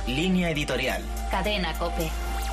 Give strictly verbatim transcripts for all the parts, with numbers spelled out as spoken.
Línea editorial. Cadena COPE.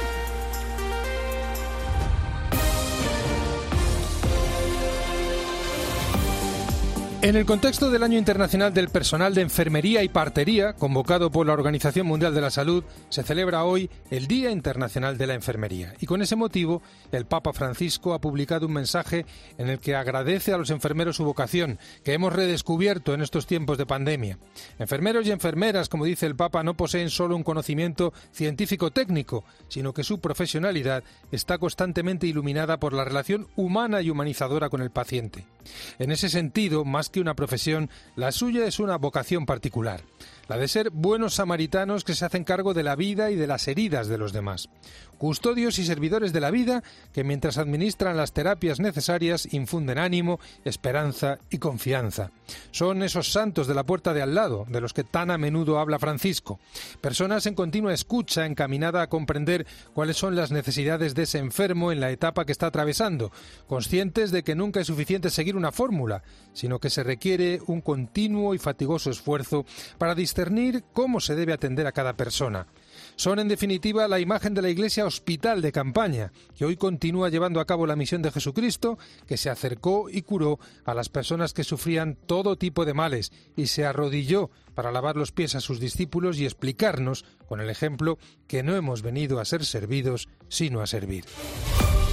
En el contexto del Año Internacional del Personal de Enfermería y Partería, convocado por la Organización Mundial de la Salud, se celebra hoy el Día Internacional de la Enfermería. Y con ese motivo, el Papa Francisco ha publicado un mensaje en el que agradece a los enfermeros su vocación, que hemos redescubierto en estos tiempos de pandemia. Enfermeros y enfermeras, como dice el Papa, no poseen solo un conocimiento científico-técnico, sino que su profesionalidad está constantemente iluminada por la relación humana y humanizadora con el paciente. En ese sentido, más que una profesión, la suya es una vocación particular, la de ser buenos samaritanos que se hacen cargo de la vida y de las heridas de los demás. Custodios y servidores de la vida que mientras administran las terapias necesarias infunden ánimo, esperanza y confianza. Son esos santos de la puerta de al lado, de los que tan a menudo habla Francisco. Personas en continua escucha, encaminada a comprender cuáles son las necesidades de ese enfermo en la etapa que está atravesando, conscientes de que nunca es suficiente seguir una fórmula, sino que se requiere un continuo y fatigoso esfuerzo para discernir cómo se debe atender a cada persona. Son, en definitiva, la imagen de la Iglesia hospital de campaña, que hoy continúa llevando a cabo la misión de Jesucristo, que se acercó y curó a las personas que sufrían todo tipo de males y se arrodilló para lavar los pies a sus discípulos y explicarnos, con el ejemplo, que no hemos venido a ser servidos, sino a servir.